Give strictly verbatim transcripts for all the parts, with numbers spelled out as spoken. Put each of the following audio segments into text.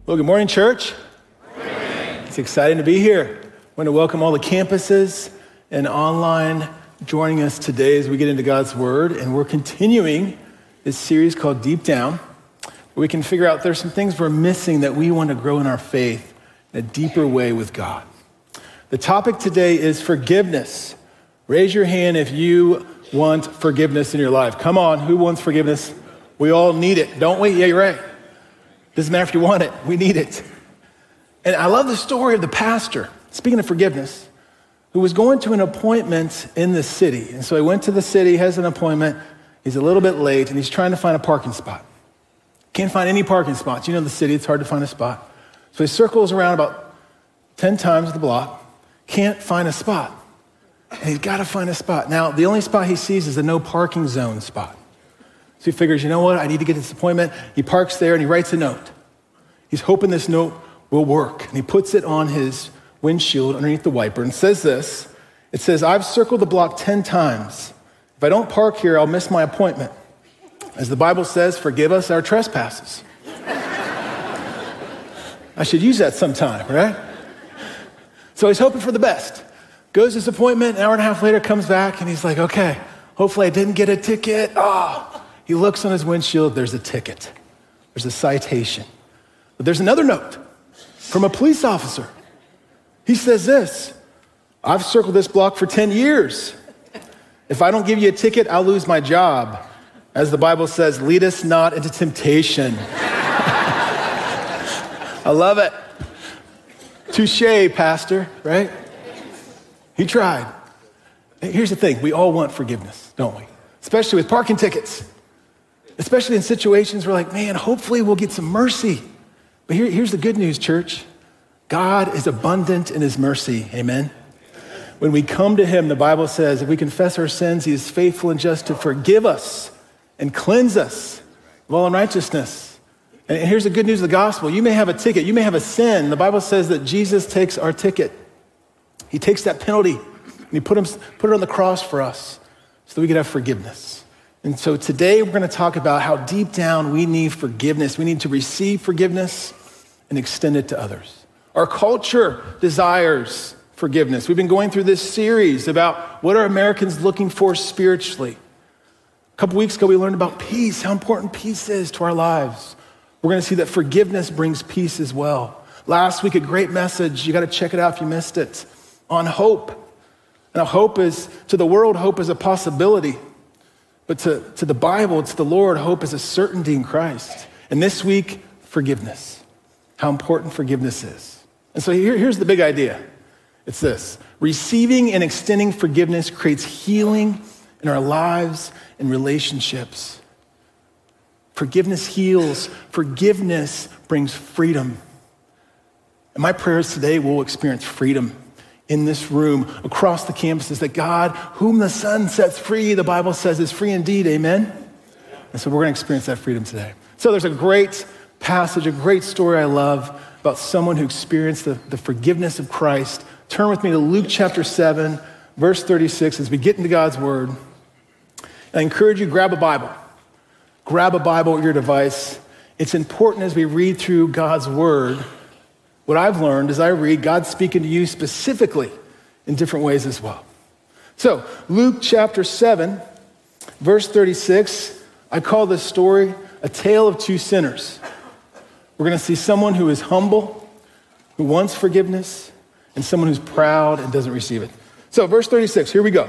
Well, good morning, church. Good morning. It's exciting to be here. I want to welcome all the campuses and online joining us today as we get into God's Word. And we're continuing this series called Deep Down, where we can figure out there's some things we're missing that we want to grow in our faith in a deeper way with God. The topic today is forgiveness. Raise your hand if you want forgiveness in your life. Come on, who wants forgiveness? We all need it, don't we? Yeah, you're right. Doesn't matter if you want it, we need it. And I love the story of the pastor, speaking of forgiveness, who was going to an appointment in the city. And so he went to the city, has an appointment, he's a little bit late, and he's trying to find a parking spot. Can't find any parking spots. You know the city, it's hard to find a spot. So he circles around about ten times the block, can't find a spot. And he's got to find a spot. Now, the only spot he sees is a no parking zone spot. So he figures, you know what, I need to get to this appointment. He parks there and he writes a note. He's hoping this note will work. And he puts it on his windshield underneath the wiper and says this. It says, I've circled the block ten times. If I don't park here, I'll miss my appointment. As the Bible says, forgive us our trespasses. I should use that sometime, right? So he's hoping for the best. Goes to his appointment, an hour and a half later, comes back, and he's like, okay, hopefully I didn't get a ticket. Oh. He looks on his windshield, there's a ticket. There's a citation. But there's another note from a police officer. He says this, I've circled this block for ten years. If I don't give you a ticket, I'll lose my job. As the Bible says, lead us not into temptation. I love it. Touché, pastor, right? He tried. Here's the thing, we all want forgiveness, don't we? Especially with parking tickets. Especially in situations where like, man, hopefully we'll get some mercy. But here, here's the good news, church. God is abundant in his mercy, amen? When we come to him, the Bible says, if we confess our sins, he is faithful and just to forgive us and cleanse us of all unrighteousness. And here's the good news of the gospel. You may have a ticket, you may have a sin. The Bible says that Jesus takes our ticket. He takes that penalty and he put, him, put it on the cross for us so that we could have forgiveness. And so today we're going to talk about how deep down we need forgiveness. We need to receive forgiveness and extend it to others. Our culture desires forgiveness. We've been going through this series about what are Americans looking for spiritually. A couple weeks ago we learned about peace, how important peace is to our lives. We're going to see that forgiveness brings peace as well. Last week, a great message. You got to check it out if you missed it, on hope. Now, hope is, to the world, hope is a possibility. But to, to the Bible, to the Lord, hope is a certainty in Christ. And this week, forgiveness. How important forgiveness is. And so here, here's the big idea. It's this. Receiving and extending forgiveness creates healing in our lives and relationships. Forgiveness heals. Forgiveness brings freedom. And my prayer is today we'll experience freedom in this room, across the campuses, that God, whom the Son sets free, the Bible says is free indeed, amen? And so we're going to experience that freedom today. So there's a great passage, a great story I love about someone who experienced the, the forgiveness of Christ. Turn with me to Luke chapter seven, verse thirty-six, as we get into God's word. And I encourage you, grab a Bible. Grab a Bible at your device. It's important as we read through God's word. What I've learned as I read, God's speaking to you specifically in different ways as well. So, Luke chapter seven, verse thirty-six, I call this story a tale of two sinners. We're going to see someone who is humble, who wants forgiveness, and someone who's proud and doesn't receive it. So, verse thirty-six, here we go.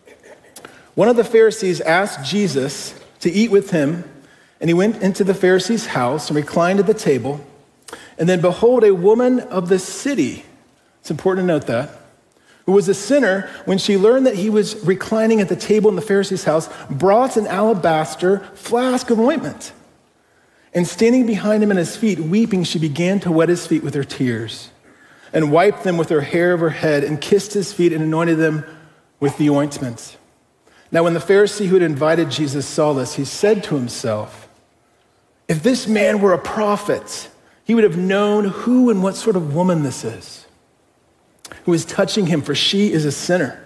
One of the Pharisees asked Jesus to eat with him, and he went into the Pharisee's house and reclined at the table. And then behold, a woman of the city, it's important to note that, who was a sinner, when she learned that he was reclining at the table in the Pharisee's house, brought an alabaster flask of ointment. And standing behind him at his feet, weeping, she began to wet his feet with her tears, and wiped them with her hair of her head, and kissed his feet and anointed them with the ointment. Now when the Pharisee who had invited Jesus saw this, he said to himself, if this man were a prophet, he would have known who and what sort of woman this is, who is touching him, for she is a sinner.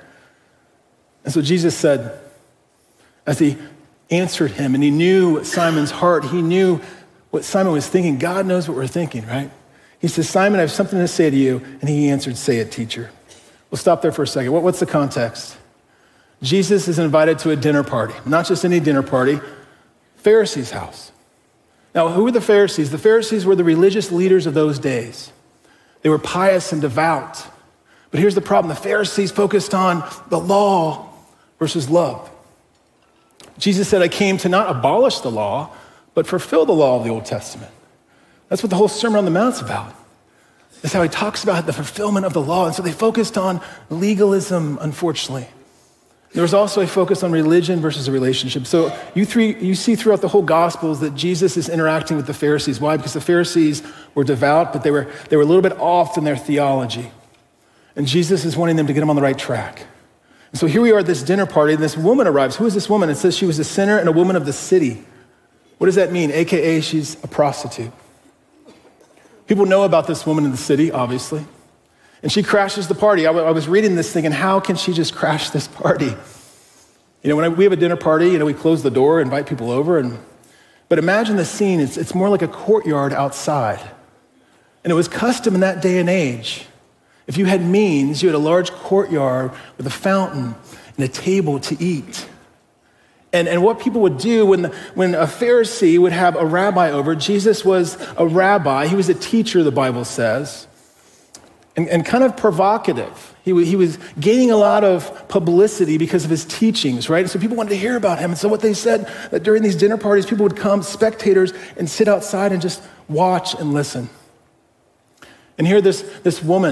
And so Jesus said, as he answered him, and he knew Simon's heart, he knew what Simon was thinking. God knows what we're thinking, right? He says, Simon, I have something to say to you. And he answered, say it, teacher. We'll stop there for a second. What, what's the context? Jesus is invited to a dinner party, not just any dinner party, Pharisees' house. Now, who were the Pharisees? The Pharisees were the religious leaders of those days. They were pious and devout. But here's the problem. The Pharisees focused on the law versus love. Jesus said, I came to not abolish the law, but fulfill the law of the Old Testament. That's what the whole Sermon on the Mount's about. That's how he talks about the fulfillment of the law. And so they focused on legalism, unfortunately. There was also a focus on religion versus a relationship. So you three, you see throughout the whole Gospels that Jesus is interacting with the Pharisees. Why? Because the Pharisees were devout, but they were, they were a little bit off in their theology. And Jesus is wanting them to get them on the right track. And so here we are at this dinner party, and this woman arrives. Who is this woman? It says she was a sinner and a woman of the city. What does that mean? A K A she's a prostitute. People know about this woman in the city, obviously. And she crashes the party. I, w- I was reading this thinking, how can she just crash this party? You know, when I, we have a dinner party, you know, we close the door, invite people over. and But imagine the scene. It's, it's more like a courtyard outside. And it was custom in that day and age. If you had means, you had a large courtyard with a fountain and a table to eat. And, and what people would do when, the, when a Pharisee would have a rabbi over, Jesus was a rabbi. He was a teacher, the Bible says. And, and kind of provocative. He, he was gaining a lot of publicity because of his teachings, right? And so people wanted to hear about him. And so what they said, that during these dinner parties, people would come, spectators, and sit outside and just watch and listen. And here this, this woman,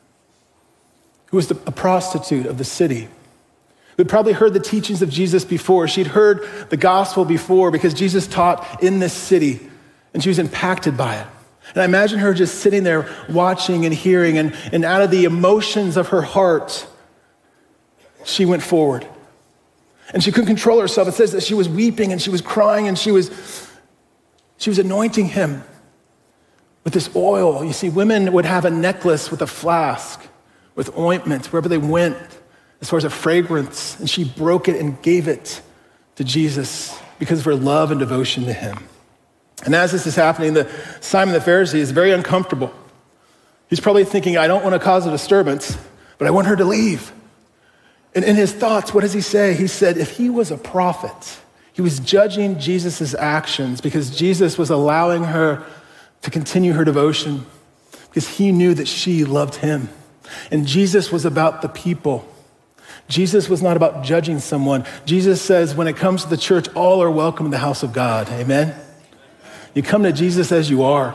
who was the, a prostitute of the city, who had probably heard the teachings of Jesus before. She'd heard the gospel before because Jesus taught in this city, and she was impacted by it. And I imagine her just sitting there watching and hearing, and, and out of the emotions of her heart, she went forward. And she couldn't control herself. It says that she was weeping and she was crying and she was, she was anointing him with this oil. You see, women would have a necklace with a flask, with ointment, wherever they went, as far as a fragrance. And she broke it and gave it to Jesus because of her love and devotion to him. And as this is happening, the Simon the Pharisee is very uncomfortable. He's probably thinking, I don't want to cause a disturbance, but I want her to leave. And in his thoughts, what does he say? He said, if he was a prophet, he was judging Jesus' actions because Jesus was allowing her to continue her devotion because he knew that she loved him. And Jesus was about the people. Jesus was not about judging someone. Jesus says, when it comes to the church, all are welcome in the house of God. Amen? You come to Jesus as you are.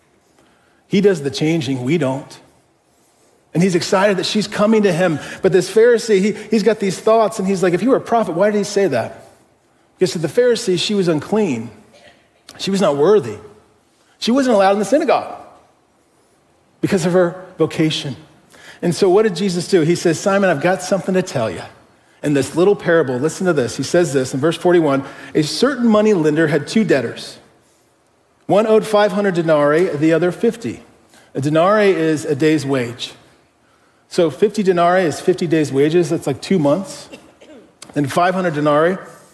He does the changing, we don't. And he's excited that she's coming to him. But this Pharisee, he, he's got these thoughts, and he's like, if you were a prophet, why did he say that? Because to the Pharisee, she was unclean. She was not worthy. She wasn't allowed in the synagogue because of her vocation. And so what did Jesus do? He says, Simon, I've got something to tell you. In this little parable, listen to this. He says this in verse forty-one, a certain money lender had two debtors. One owed five hundred denarii, the other fifty. A denarii is a day's wage. So fifty denarii is fifty days' wages. That's like two months. And five hundred denarii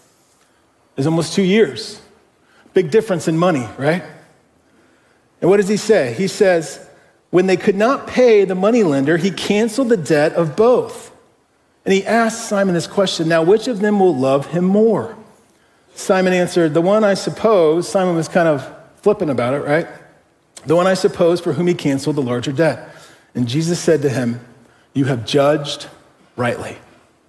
is almost two years. Big difference in money, right? And what does he say? He says, when they could not pay the moneylender, he canceled the debt of both. And he asked Simon this question, now which of them will love him more? Simon answered, the one I suppose, Simon was kind of flippant about it, right? The one I suppose for whom he canceled the larger debt. And Jesus said to him, you have judged rightly.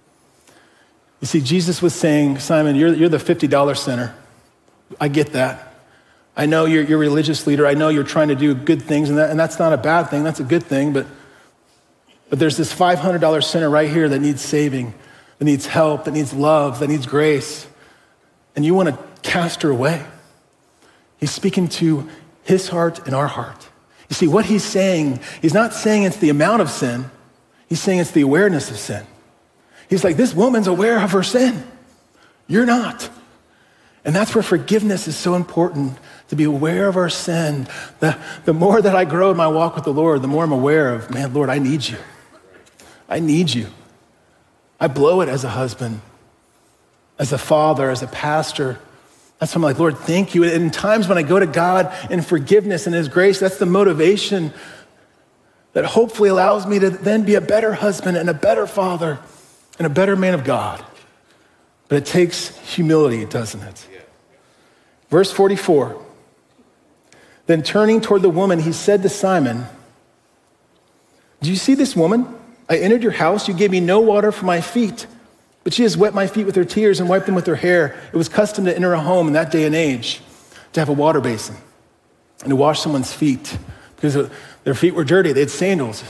You see, Jesus was saying, Simon, you're, you're the fifty dollars sinner. I get that. I know you're, you're a religious leader. I know you're trying to do good things, and, that, and that's not a bad thing. That's a good thing. But, but there's this five hundred dollars sinner right here that needs saving, that needs help, that needs love, that needs grace. And you want to cast her away. He's speaking to his heart and our heart. You see, what he's saying, he's not saying it's the amount of sin. He's saying it's the awareness of sin. He's like, this woman's aware of her sin. You're not. And that's where forgiveness is so important, to be aware of our sin. The, the more that I grow in my walk with the Lord, the more I'm aware of, man, Lord, I need you. I need you. I blow it as a husband, as a father, as a pastor. That's why I'm like, Lord, thank you. And in times when I go to God in forgiveness and his grace, that's the motivation that hopefully allows me to then be a better husband and a better father and a better man of God. But it takes humility, doesn't it? Yeah. Verse forty-four, then turning toward the woman, he said to Simon, do you see this woman? I entered your house. You gave me no water for my feet, but she has wet my feet with her tears and wiped them with her hair. It was custom to enter a home in that day and age to have a water basin and to wash someone's feet because their feet were dirty. They had sandals.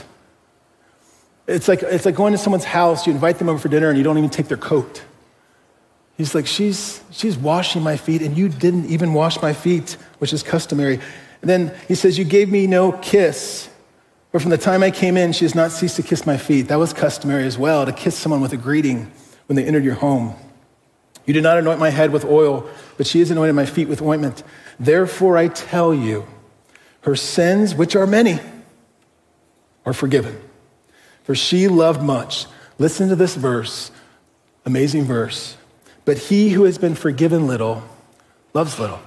It's like, it's like going to someone's house. You invite them over for dinner and you don't even take their coat. He's like, she's, she's washing my feet and you didn't even wash my feet, which is customary. And then he says, you gave me no kiss, but from the time I came in, she has not ceased to kiss my feet. That was customary as well, to kiss someone with a greeting when they entered your home. You did not anoint my head with oil, but she has anointed my feet with ointment. Therefore I tell you, her sins, which are many, are forgiven. For she loved much. Listen to this verse, amazing verse. But he who has been forgiven little, loves little.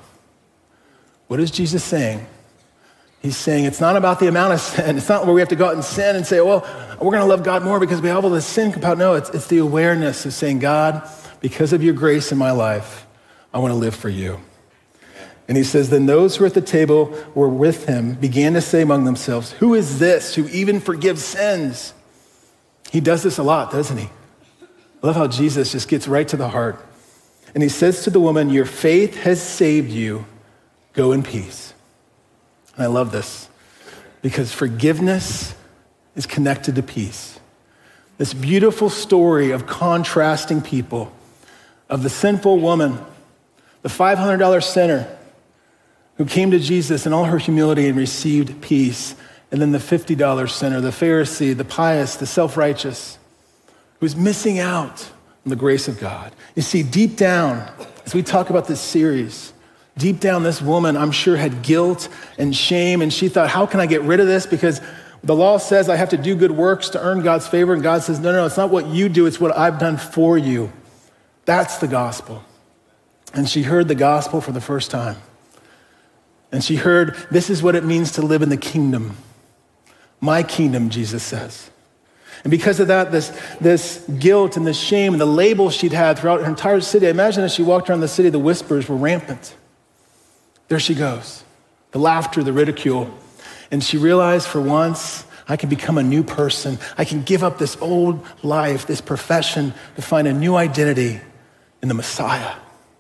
What is Jesus saying? He's saying it's not about the amount of sin. It's not where we have to go out and sin and say, well, we're going to love God more because we have all this sin compound. No, it's, it's the awareness of saying, God, because of your grace in my life, I want to live for you. And he says, then those who were at the table were with him began to say among themselves, who is this who even forgives sins? He does this a lot, doesn't he? I love how Jesus just gets right to the heart. And he says to the woman, your faith has saved you. Go in peace. And I love this because forgiveness is connected to peace. This beautiful story of contrasting people, of the sinful woman, the five hundred dollars sinner who came to Jesus in all her humility and received peace, and then the fifty dollars sinner, the Pharisee, the pious, the self-righteous, who's missing out on the grace of God. You see, deep down, as we talk about this series, deep down, this woman, I'm sure, had guilt and shame, and she thought, how can I get rid of this? Because the law says I have to do good works to earn God's favor, and God says, no, no, no, it's not what you do, it's what I've done for you. That's the gospel. And she heard the gospel for the first time. And she heard, this is what it means to live in the kingdom. My kingdom, Jesus says. And because of that, this, this guilt and this shame and the label she'd had throughout her entire city, I imagine as she walked around the city, the whispers were rampant. There she goes, the laughter, the ridicule. And she realized for once, I can become a new person. I can give up this old life, this profession, to find a new identity in the Messiah.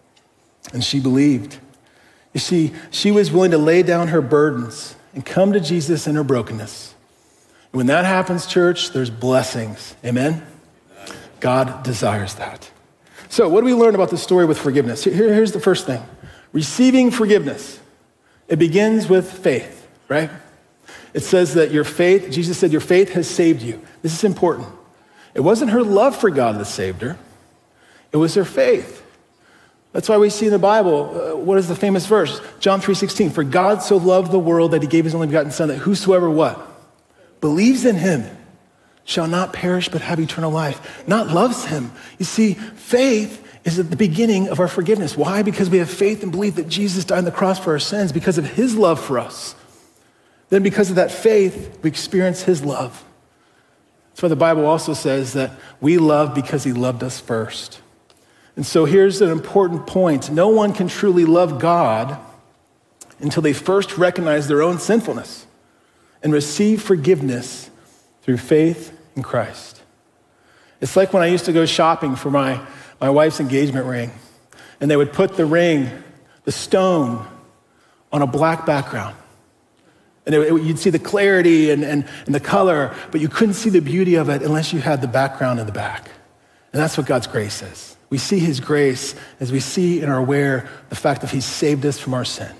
And she believed. You see, she was willing to lay down her burdens and come to Jesus in her brokenness. And when that happens, church, there's blessings. Amen? God desires that. So what do we learn about the story with forgiveness? Here, here's the first thing. Receiving forgiveness. It begins with faith, right? It says that your faith, Jesus said, your faith has saved you. This is important. It wasn't her love for God that saved her. It was her faith. That's why we see in the Bible, uh, what is the famous verse? John three sixteen, for God so loved the world that he gave his only begotten son, that whosoever what? Believes in him shall not perish but have eternal life. Not loves him. You see, faith is at the beginning of our forgiveness. Why? Because we have faith and belief that Jesus died on the cross for our sins because of his love for us. Then because of that faith, we experience his love. That's why the Bible also says that we love because he loved us first. And so here's an important point. No one can truly love God until they first recognize their own sinfulness and receive forgiveness through faith in Christ. It's like when I used to go shopping for my, my wife's engagement ring, and they would put the ring, the stone, on a black background. And it, it, you'd see the clarity and, and, and the color, but you couldn't see the beauty of it unless you had the background in the back. And that's what God's grace is. We see his grace as we see and are aware the fact that he saved us from our sin.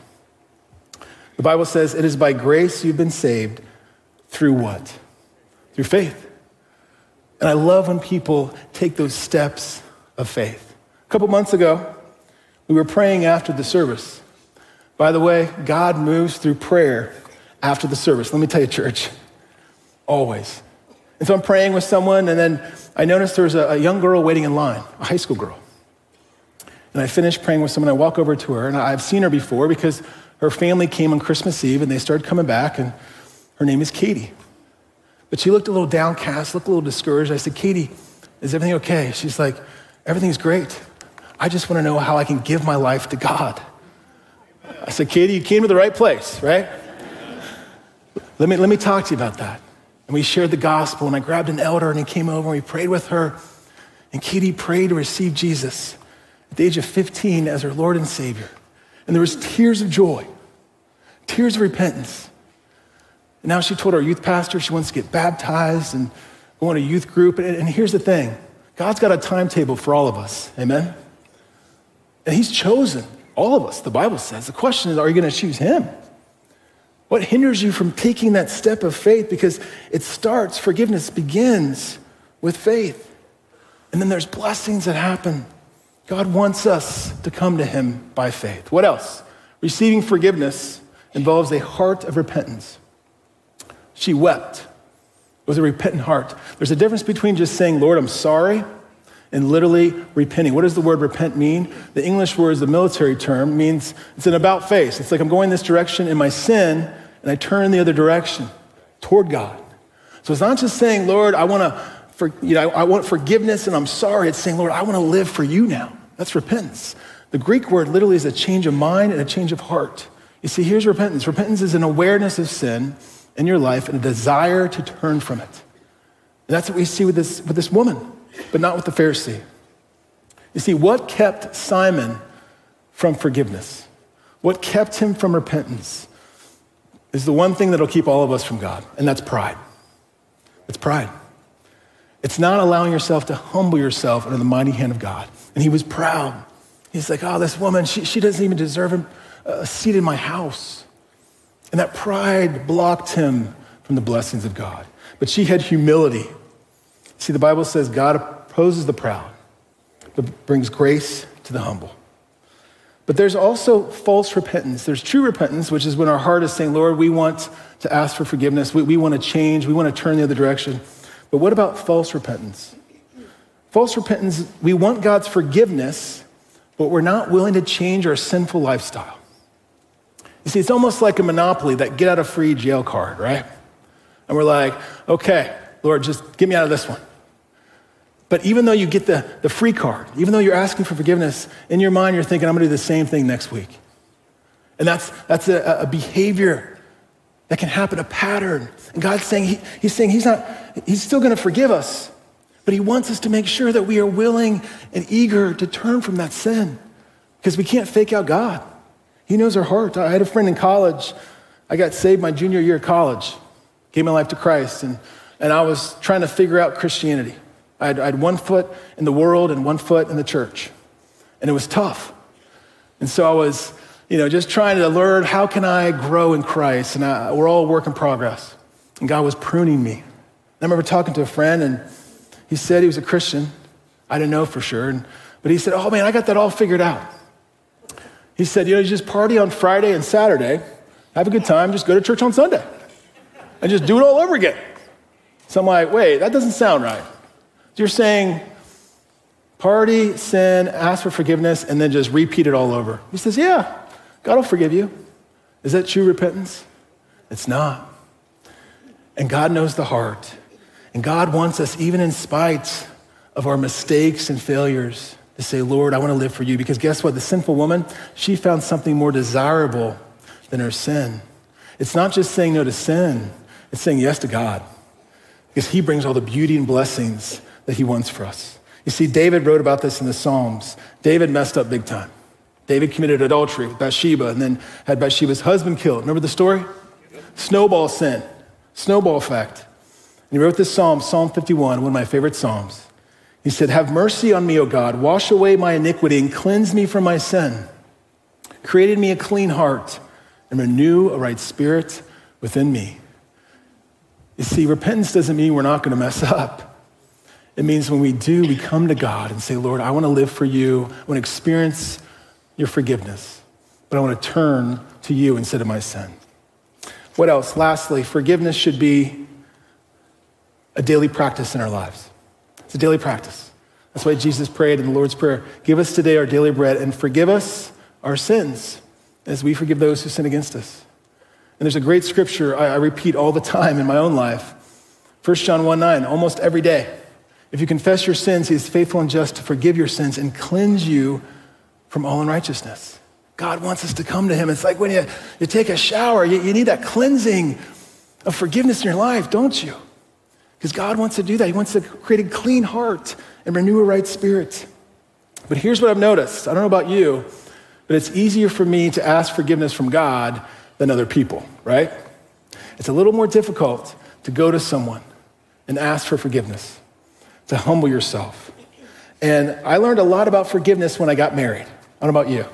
The Bible says it is by grace you've been saved through what? Through faith. And I love when people take those steps of faith. A couple months ago, we were praying after the service. By the way, God moves through prayer after the service. Let me tell you, church, always. And so I'm praying with someone, and then I noticed there was a, a young girl waiting in line, a high school girl. And I finished praying with someone. I walk over to her, and I've seen her before because her family came on Christmas Eve, and they started coming back, and her name is Katie. But she looked a little downcast, looked a little discouraged. I said, Katie, is everything okay? She's like, everything's great. I just want to know how I can give my life to God. I said, Katie, you came to the right place, right? Let me, let me talk to you about that. And we shared the gospel, and I grabbed an elder, and he came over, and we prayed with her. And Katie prayed to receive Jesus at the age of fifteen as her Lord and Savior. And there was tears of joy, tears of repentance. And now she told our youth pastor she wants to get baptized and go on a youth group. And, and here's the thing. God's got a timetable for all of us, amen? And he's chosen all of us, the Bible says. The question is, are you going to choose him? What hinders you from taking that step of faith? Because it starts, forgiveness begins with faith. And then there's blessings that happen. God wants us to come to him by faith. What else? Receiving forgiveness involves a heart of repentance. She wept. It was a repentant heart. There's a difference between just saying, Lord, I'm sorry, and literally repenting. What does the word repent mean? The English word is the military term, means it's an about face. It's like I'm going this direction in my sin, and I turn the other direction toward God. So it's not just saying, Lord, I want to, for, you know, I want forgiveness and I'm sorry. It's saying, Lord, I want to live for you now. That's repentance. The Greek word literally is a change of mind and a change of heart. You see, here's repentance. Repentance is an awareness of sin in your life and a desire to turn from it. And that's what we see with this, with this woman, but not with the Pharisee. You see, what kept Simon from forgiveness? What kept him from repentance is the one thing that'll keep all of us from God, and that's pride. It's pride. It's not allowing yourself to humble yourself under the mighty hand of God. And he was proud. He's like, oh, this woman, she, she doesn't even deserve a seat in my house. And that pride blocked him from the blessings of God. But she had humility. See, the Bible says God opposes the proud, but brings grace to the humble. But there's also false repentance. There's true repentance, which is when our heart is saying, Lord, we want to ask for forgiveness. We, we want to change. We want to turn the other direction. But what about false repentance? False repentance, we want God's forgiveness, but we're not willing to change our sinful lifestyle. You see, it's almost like a monopoly, that get out of free jail card, right? And we're like, okay, Lord, just get me out of this one. But even though you get the, the free card, even though you're asking for forgiveness, in your mind you're thinking, I'm gonna do the same thing next week. And that's, that's a, a behavior that can happen, a pattern. And God's saying, he, he's saying he's not, he's still gonna forgive us, but he wants us to make sure that we are willing and eager to turn from that sin, because we can't fake out God. He knows our heart. I had a friend in college. I got saved my junior year of college, gave my life to Christ, and, and I was trying to figure out Christianity. I had, I had one foot in the world and one foot in the church, and it was tough. And so I was, you know, just trying to learn, how can I grow in Christ? And I, we're all a work in progress, and God was pruning me. And I remember talking to a friend, and he said he was a Christian. I didn't know for sure, and, but he said, oh man, I got that all figured out. He said, you know, you just party on Friday and Saturday, have a good time, just go to church on Sunday, and just do it all over again. So I'm like, wait, that doesn't sound right. You're saying party, sin, ask for forgiveness, and then just repeat it all over. He says, yeah, God will forgive you. Is that true repentance? It's not. And God knows the heart. And God wants us, even in spite of our mistakes and failures, to say, Lord, I want to live for you. Because guess what? The sinful woman, she found something more desirable than her sin. It's not just saying no to sin. It's saying yes to God. Because he brings all the beauty and blessings that he wants for us. You see, David wrote about this in the Psalms. David messed up big time. David committed adultery with Bathsheba and then had Bathsheba's husband killed. Remember the story? Snowball sin, snowball effect. And he wrote this psalm, Psalm fifty-one, one of my favorite psalms. He said, have mercy on me, O God. Wash away my iniquity and cleanse me from my sin. Create in me a clean heart and renew a right spirit within me. You see, repentance doesn't mean we're not going to mess up. It means when we do, we come to God and say, Lord, I want to live for you. I want to experience your forgiveness, but I want to turn to you instead of my sin. What else? Lastly, forgiveness should be a daily practice in our lives. It's a daily practice. That's why Jesus prayed in the Lord's Prayer, give us today our daily bread and forgive us our sins as we forgive those who sin against us. And there's a great scripture I, I repeat all the time in my own life. First John one nine, almost every day. If you confess your sins, he is faithful and just to forgive your sins and cleanse you from all unrighteousness. God wants us to come to him. It's like when you, you take a shower, you, you need that cleansing of forgiveness in your life, don't you? Because God wants to do that. He wants to create a clean heart and renew a right spirit. But here's what I've noticed. I don't know about you, but it's easier for me to ask forgiveness from God than other people, right? It's a little more difficult to go to someone and ask for forgiveness, to humble yourself. And I learned a lot about forgiveness when I got married. I don't know about you.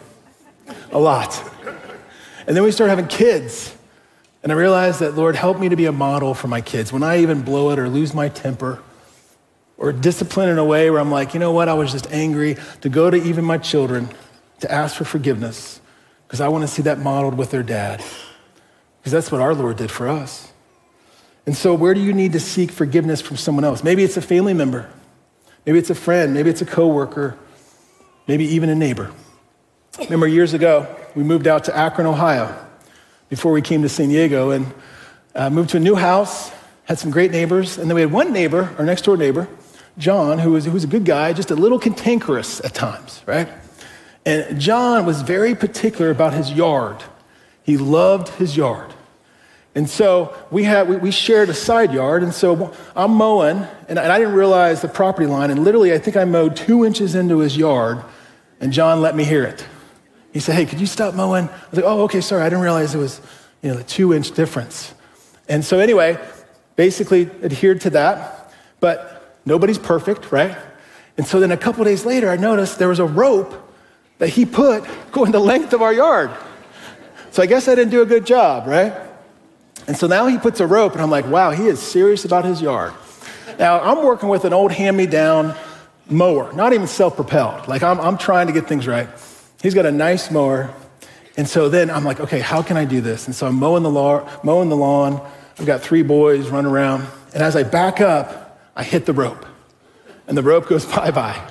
A lot. And then we started having kids. And I realized that, Lord, help me to be a model for my kids. When I even blow it or lose my temper or discipline in a way where I'm like, you know what, I was just angry, to go to even my children to ask for forgiveness because I want to see that modeled with their dad. Because that's what our Lord did for us. And so where do you need to seek forgiveness from someone else? Maybe it's a family member. Maybe it's a friend. Maybe it's a coworker. Maybe even a neighbor. Remember years ago, we moved out to Akron, Ohio, before we came to San Diego, and uh, moved to a new house, had some great neighbors, and then we had one neighbor, our next door neighbor, John, who was, who was a good guy, just a little cantankerous at times, right? And John was very particular about his yard. He loved his yard. And so we had we, we shared a side yard, and so I'm mowing, and I, and I didn't realize the property line, and literally I think I mowed two inches into his yard, and John let me hear it. He said, hey, could you stop mowing? I was like, oh, okay, sorry, I didn't realize it was, you know, a two-inch difference. And so anyway, basically adhered to that, but nobody's perfect, right? And so then a couple days later, I noticed there was a rope that he put going the length of our yard. So I guess I didn't do a good job, right? And so now he puts a rope, and I'm like, wow, he is serious about his yard. Now, I'm working with an old hand-me-down mower, not even self-propelled. Like, I'm, I'm trying to get things right. He's got a nice mower. And so then I'm like, okay, how can I do this? And so I'm mowing the lawn, mowing the lawn. I've got three boys running around. And as I back up, I hit the rope. And the rope goes bye-bye.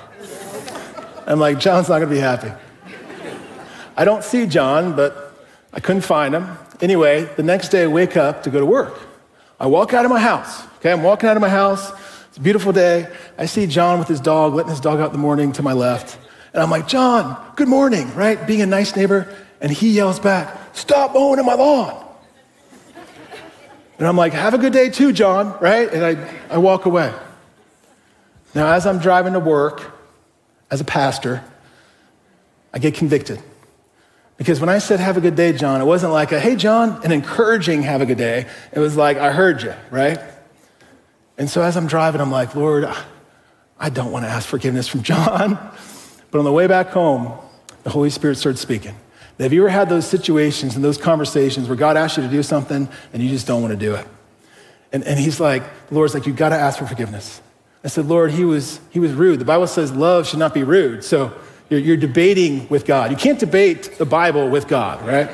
I'm like, John's not going to be happy. I don't see John, but I couldn't find him. Anyway, the next day I wake up to go to work. I walk out of my house. Okay, I'm walking out of my house. It's a beautiful day. I see John with his dog, letting his dog out in the morning to my left. And I'm like, John, good morning, right? Being a nice neighbor. And he yells back, stop mowing in my lawn. And I'm like, have a good day too, John, right? And I, I walk away. Now, as I'm driving to work, as a pastor, I get convicted. Because when I said, have a good day, John, it wasn't like a, hey, John, an encouraging have a good day. It was like, I heard you, right? And so as I'm driving, I'm like, Lord, I don't want to ask forgiveness from John. But on the way back home, the Holy Spirit started speaking. Have you ever had those situations and those conversations where God asks you to do something and you just don't want to do it? And, and he's like, the Lord's like, you've got to ask for forgiveness. I said, Lord, he was, he was rude. The Bible says love should not be rude. So You're, you're debating with God. You can't debate the Bible with God, right?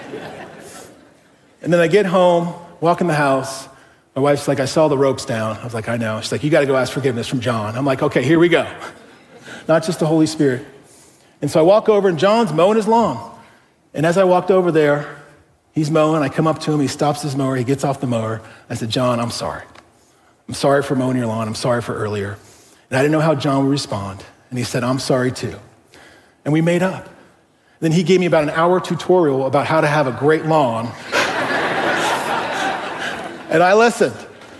And then I get home, walk in the house. My wife's like, I saw the ropes down. I was like, I know. She's like, you got to go ask forgiveness from John. I'm like, okay, here we go. Not just the Holy Spirit. And so I walk over, and John's mowing his lawn. And as I walked over there, he's mowing. I come up to him. He stops his mower. He gets off the mower. I said, John, I'm sorry. I'm sorry for mowing your lawn. I'm sorry for earlier. And I didn't know how John would respond. And he said, I'm sorry too. And we made up. Then he gave me about an hour tutorial about how to have a great lawn. And I listened.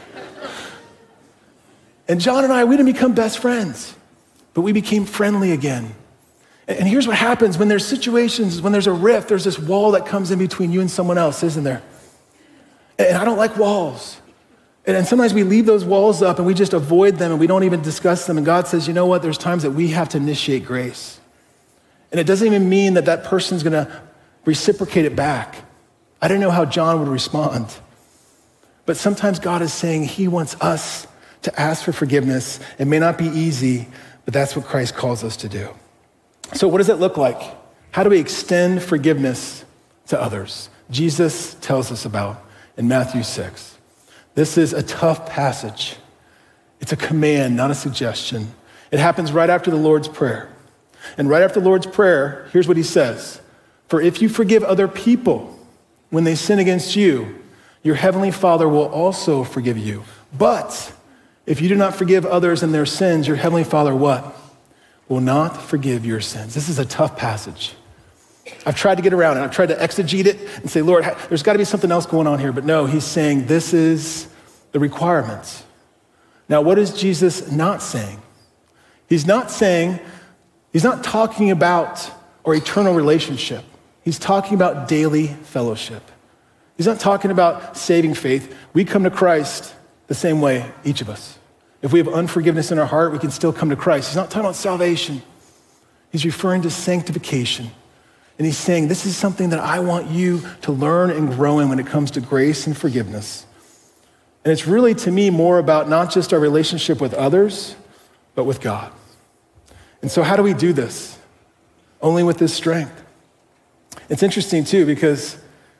And John and I, we didn't become best friends, but we became friendly again. And here's what happens when there's situations, when there's a rift, there's this wall that comes in between you and someone else, isn't there? And I don't like walls. And sometimes we leave those walls up and we just avoid them and we don't even discuss them. And God says, you know what? There's times that we have to initiate grace. And it doesn't even mean that that person's going to reciprocate it back. I didn't know how John would respond. But sometimes God is saying he wants us to ask for forgiveness. It may not be easy, but that's what Christ calls us to do. So what does it look like? How do we extend forgiveness to others? Jesus tells us about in Matthew six. This is a tough passage. It's a command, not a suggestion. It happens right after the Lord's Prayer. And right after the Lord's Prayer, here's what he says. For if you forgive other people when they sin against you, your heavenly Father will also forgive you. But if you do not forgive others in their sins, your heavenly Father what? Will not forgive your sins. This is a tough passage. I've tried to get around it. I've tried to exegete it and say, Lord, there's got to be something else going on here. But no, he's saying this is the requirements. Now, what is Jesus not saying? He's not saying, he's not talking about our eternal relationship. He's talking about daily fellowship. He's not talking about saving faith. We come to Christ the same way, each of us. If we have unforgiveness in our heart, we can still come to Christ. He's not talking about salvation. He's referring to sanctification. And he's saying, this is something that I want you to learn and grow in when it comes to grace and forgiveness. And it's really, to me, more about not just our relationship with others, but with God. And so how do we do this? Only with this strength. It's interesting, too, because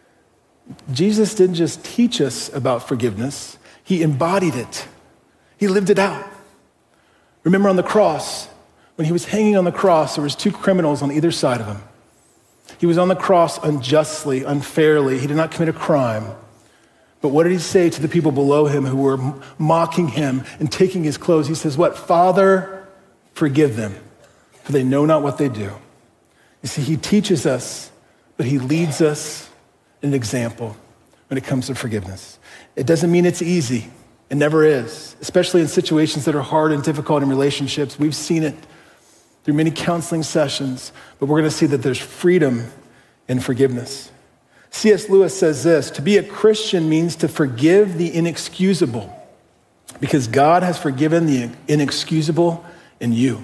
Jesus didn't just teach us about forgiveness. He embodied it. He lived it out. Remember on the cross, when he was hanging on the cross, there was two criminals on either side of him. He was on the cross unjustly, unfairly. He did not commit a crime. But what did he say to the people below him who were mocking him and taking his clothes? He says, what? Father, forgive them, for they know not what they do. You see, he teaches us, but he leads us in an example when it comes to forgiveness. It doesn't mean it's easy. It never is, especially in situations that are hard and difficult in relationships. We've seen it through many counseling sessions, but we're going to see that there's freedom in forgiveness. C S Lewis says this, to be a Christian means to forgive the inexcusable because God has forgiven the inexcusable in you.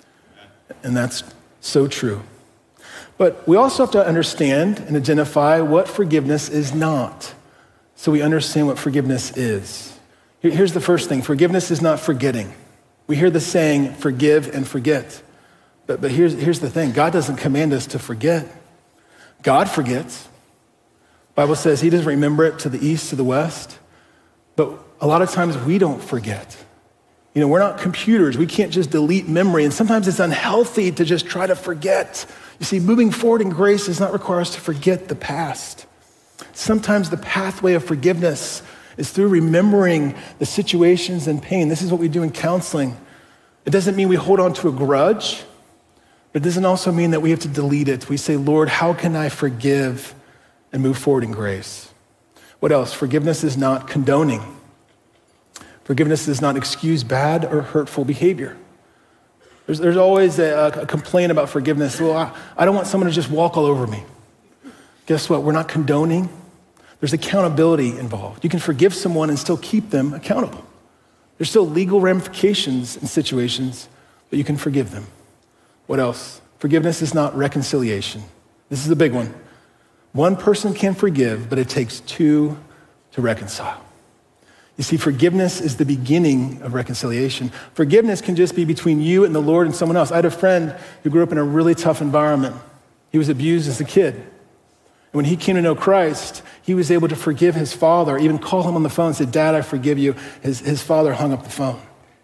And that's so true. But we also have to understand and identify what forgiveness is not, so we understand what forgiveness is. Here's the first thing. Forgiveness is not forgetting. We hear the saying, forgive and forget. But, but here's, here's the thing. God doesn't command us to forget. God forgets. The Bible says he doesn't remember it to the east, to the west. But a lot of times we don't forget. You know, we're not computers. We can't just delete memory. And sometimes it's unhealthy to just try to forget. You see, moving forward in grace does not require us to forget the past. Sometimes the pathway of forgiveness is through remembering the situations and pain. This is what we do in counseling. It doesn't mean we hold on to a grudge, but it doesn't also mean that we have to delete it. We say, Lord, how can I forgive and move forward in grace? What else? Forgiveness is not condoning. Forgiveness does not excuse bad or hurtful behavior. There's, there's always a, a complaint about forgiveness. Well, I, I don't want someone to just walk all over me. Guess what? We're not condoning. There's accountability involved. You can forgive someone and still keep them accountable. There's still legal ramifications in situations, but you can forgive them. What else? Forgiveness is not reconciliation. This is a big one. One person can forgive, but it takes two to reconcile. You see, forgiveness is the beginning of reconciliation. Forgiveness can just be between you and the Lord and someone else. I had a friend who grew up in a really tough environment. He was abused as a kid. And when he came to know Christ, he was able to forgive his father, even call him on the phone and say, Dad, I forgive you. His, his father hung up the phone.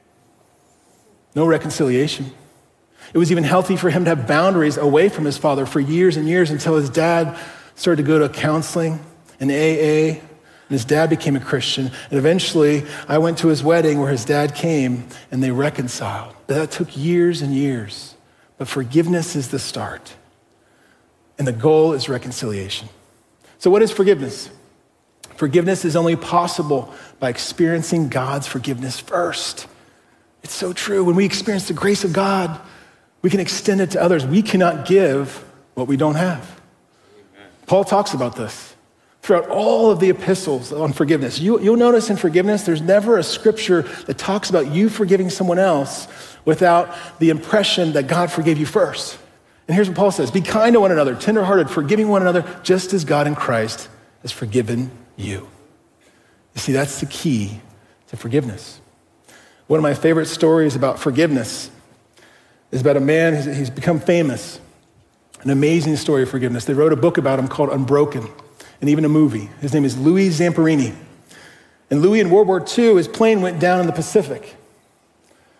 No reconciliation. It was even healthy for him to have boundaries away from his father for years and years until his dad started to go to counseling and A A, and his dad became a Christian. And eventually, I went to his wedding where his dad came, and they reconciled. That took years and years. But forgiveness is the start. And the goal is reconciliation. So what is forgiveness? Forgiveness is only possible by experiencing God's forgiveness first. It's so true. When we experience the grace of God, we can extend it to others. We cannot give what we don't have. Amen. Paul talks about this throughout all of the epistles on forgiveness. You, you'll notice in forgiveness, there's never a scripture that talks about you forgiving someone else without the impression that God forgave you first. And here's what Paul says, be kind to one another, tenderhearted, forgiving one another, just as God in Christ has forgiven you. You see, that's the key to forgiveness. One of my favorite stories about forgiveness is about a man who's, he's become famous. An amazing story of forgiveness. They wrote a book about him called Unbroken, and even a movie. His name is Louis Zamperini. And Louis in World War Two, his plane went down in the Pacific.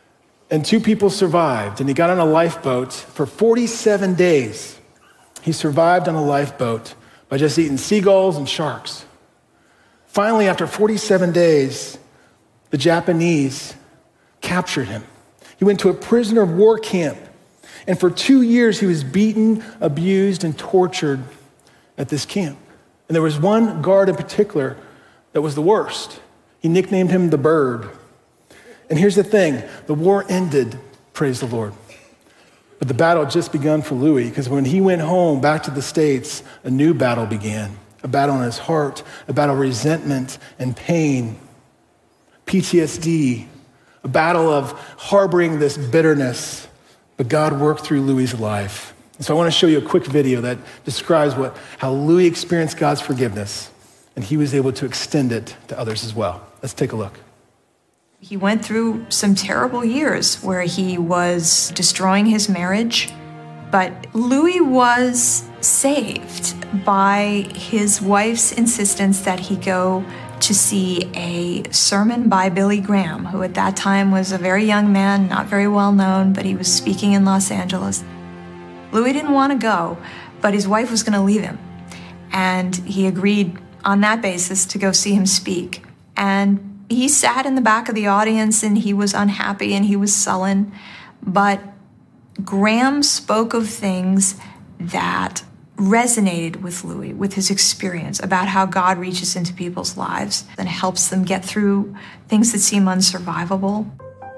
And two people survived, and he got on a lifeboat for forty-seven days. He survived on a lifeboat by just eating seagulls and sharks. Finally, after forty-seven days, the Japanese captured him. He went to a prisoner of war camp, and for two years he was beaten, abused, and tortured at this camp. And there was one guard in particular that was the worst. He nicknamed him the Bird. And here's the thing, the war ended, praise the Lord. But the battle had just begun for Louis, because when he went home back to the States, a new battle began. A battle in his heart, a battle of resentment and pain, P T S D, a battle of harboring this bitterness. But God worked through Louis' life. And so I want to show you a quick video that describes what, how Louis experienced God's forgiveness, and he was able to extend it to others as well. Let's take a look. He went through some terrible years where he was destroying his marriage, but Louis was saved by his wife's insistence that he go to see a sermon by Billy Graham, who at that time was a very young man, not very well known, but he was speaking in Los Angeles. Louis didn't want to go, but his wife was going to leave him. And he agreed on that basis to go see him speak. And he sat in the back of the audience and he was unhappy and he was sullen. But Graham spoke of things that resonated with Louis, with his experience about how God reaches into people's lives and helps them get through things that seem unsurvivable.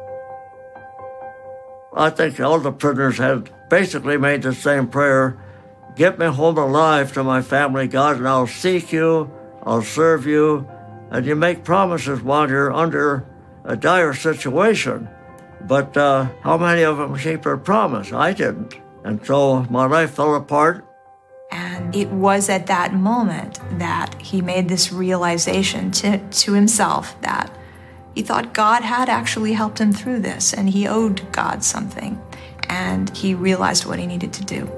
I think all the prisoners had basically made the same prayer. Get me home alive to my family, God, and I'll seek you, I'll serve you. And you make promises while you're under a dire situation. But uh, how many of them keep their promise? I didn't. And so my life fell apart. And it was at that moment that he made this realization to, to himself that he thought God had actually helped him through this, and he owed God something. And he realized what he needed to do.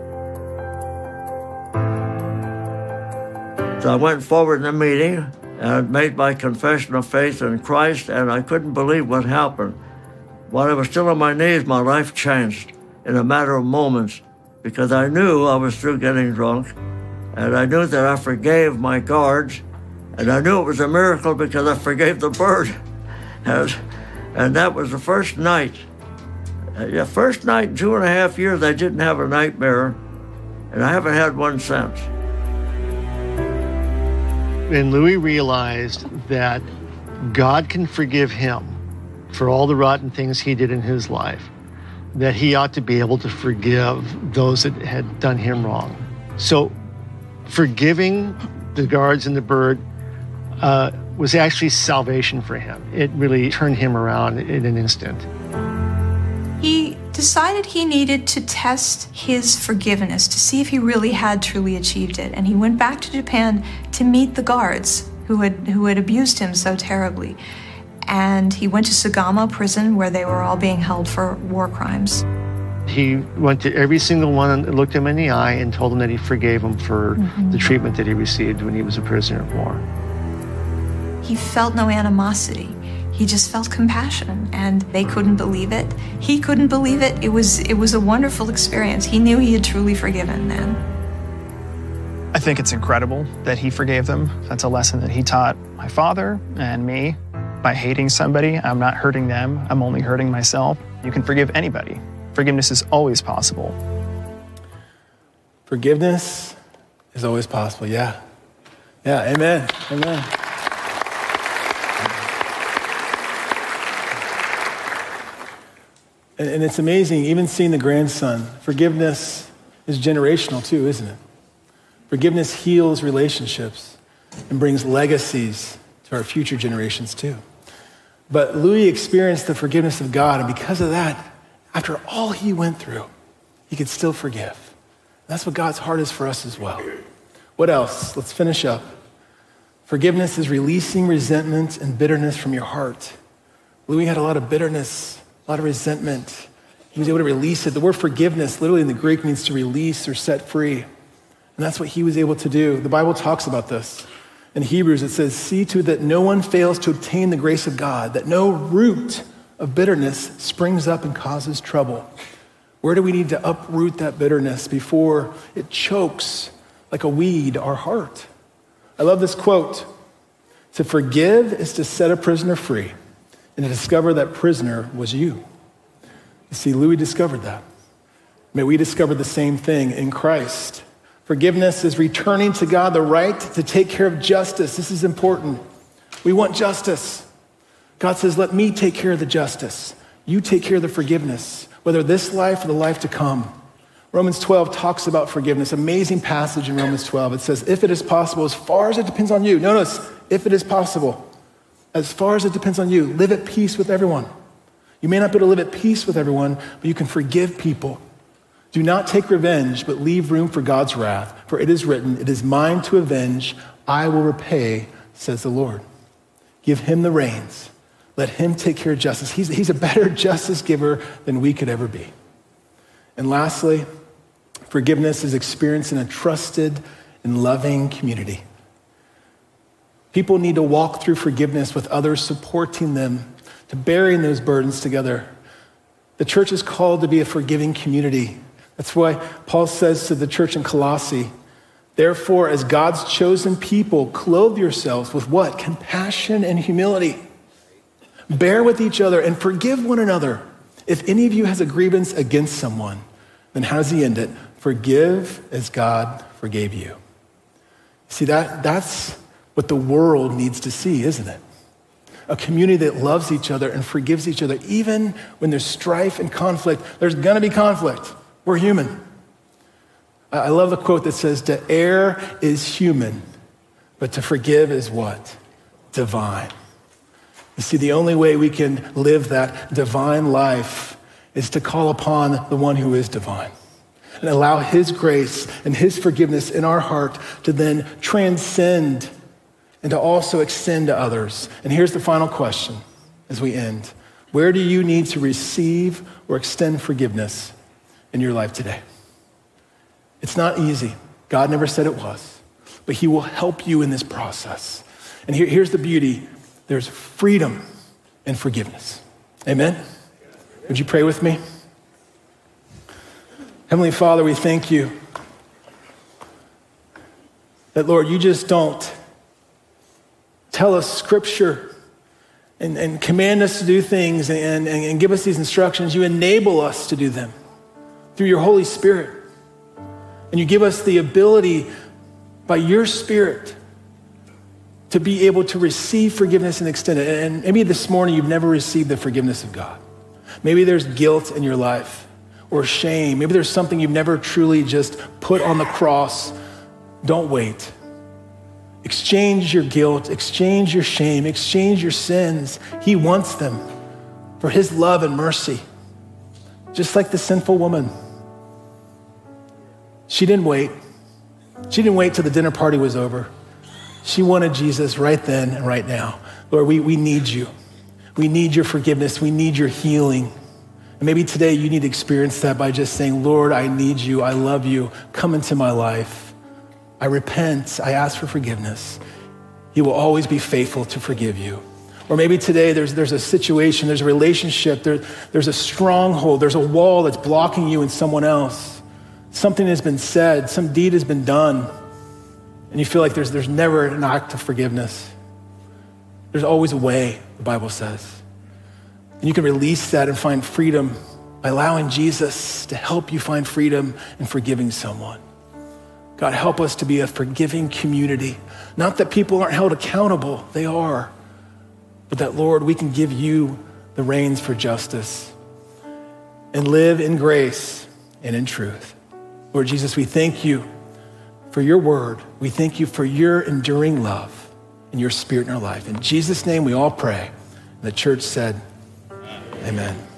So I went forward in the meeting and made my confession of faith in Christ, and I couldn't believe what happened. While I was still on my knees, my life changed in a matter of moments, because I knew I was through getting drunk, and I knew that I forgave my guards, and I knew it was a miracle because I forgave the Bird. And, and that was the first night. The first night in two and a half years I didn't have a nightmare, and I haven't had one since. And Louis realized that God can forgive him for all the rotten things he did in his life, that he ought to be able to forgive those that had done him wrong. So forgiving the guards and the Bird uh, was actually salvation for him. It really turned him around in an instant. He decided he needed to test his forgiveness to see if he really had truly achieved it. And he went back to Japan to meet the guards who had, who had abused him so terribly. And he went to Sagama prison where they were all being held for war crimes. He went to every single one and looked him in the eye and told them that he forgave him for mm-hmm. the treatment that he received when he was a prisoner of war. He felt no animosity. He just felt compassion, and they couldn't believe it. He couldn't believe it. It was, it was a wonderful experience. He knew he had truly forgiven then. I think it's incredible that he forgave them. That's a lesson that he taught my father and me. By hating somebody, I'm not hurting them. I'm only hurting myself. You can forgive anybody. Forgiveness is always possible. Forgiveness is always possible, yeah. Yeah, amen, amen. And it's amazing, even seeing the grandson, forgiveness is generational too, isn't it? Forgiveness heals relationships and brings legacies to our future generations too. But Louis experienced the forgiveness of God, and because of that, after all he went through, he could still forgive. That's what God's heart is for us as well. What else? Let's finish up. Forgiveness is releasing resentment and bitterness from your heart. Louis had a lot of bitterness, a lot of resentment. He was able to release it. The word forgiveness, literally in the Greek, means to release or set free. And that's what he was able to do. The Bible talks about this. In Hebrews, it says, see to it that no one fails to obtain the grace of God, that no root of bitterness springs up and causes trouble. Where do we need to uproot that bitterness before it chokes like a weed our heart? I love this quote. To forgive is to set a prisoner free, and to discover that prisoner was you. You see, Louis discovered that. May we discover the same thing in Christ. Forgiveness is returning to God the right to take care of justice. This is important. We want justice. God says, let me take care of the justice. You take care of the forgiveness, whether this life or the life to come. Romans twelve talks about forgiveness. Amazing passage in Romans twelve. It says, if it is possible, as far as it depends on you. Notice, if it is possible, as far as it depends on you, live at peace with everyone. You may not be able to live at peace with everyone, but you can forgive people. Do not take revenge, but leave room for God's wrath. For it is written, it is mine to avenge. I will repay, says the Lord. Give him the reins. Let him take care of justice. He's, he's a better justice giver than we could ever be. And lastly, forgiveness is experienced in a trusted and loving community. People need to walk through forgiveness with others supporting them, to bearing those burdens together. The church is called to be a forgiving community. That's why Paul says to the church in Colossae, therefore, as God's chosen people, clothe yourselves with what? Compassion and humility. Bear with each other and forgive one another. If any of you has a grievance against someone, then how does he end it? Forgive as God forgave you. See, that, that's what the world needs to see, isn't it? A community that loves each other and forgives each other, even when there's strife and conflict. There's gonna be conflict. We're human. I love the quote that says, to err is human, but to forgive is what? Divine. You see, the only way we can live that divine life is to call upon the one who is divine and allow his grace and his forgiveness in our heart to then transcend and to also extend to others. And here's the final question as we end. Where do you need to receive or extend forgiveness in your life today? It's not easy. God never said it was, but he will help you in this process. And here, here's the beauty. There's freedom in forgiveness. Amen? Would you pray with me? Heavenly Father, we thank you that, Lord, you just don't tell us scripture and, and command us to do things and, and, and give us these instructions. You enable us to do them through your Holy Spirit. And you give us the ability by your Spirit to be able to receive forgiveness and extend it. And maybe this morning you've never received the forgiveness of God. Maybe there's guilt in your life or shame. Maybe there's something you've never truly just put on the cross. Don't wait. Exchange your guilt, exchange your shame, exchange your sins. He wants them for his love and mercy. Just like the sinful woman. She didn't wait. She didn't wait till the dinner party was over. She wanted Jesus right then and right now. Lord, we, we need you. We need your forgiveness. We need your healing. And maybe today you need to experience that by just saying, Lord, I need you. I love you. Come into my life. I repent. I ask for forgiveness. He will always be faithful to forgive you. Or maybe today there's, there's a situation, there's a relationship, there, there's a stronghold, there's a wall that's blocking you and someone else. Something has been said, some deed has been done, and you feel like there's, there's never an act of forgiveness. There's always a way, the Bible says. And you can release that and find freedom by allowing Jesus to help you find freedom in forgiving someone. God, help us to be a forgiving community. Not that people aren't held accountable, they are. But that, Lord, we can give you the reins for justice and live in grace and in truth. Lord Jesus, we thank you for your word. We thank you for your enduring love and your spirit in our life. In Jesus' name we all pray. And the church said, amen.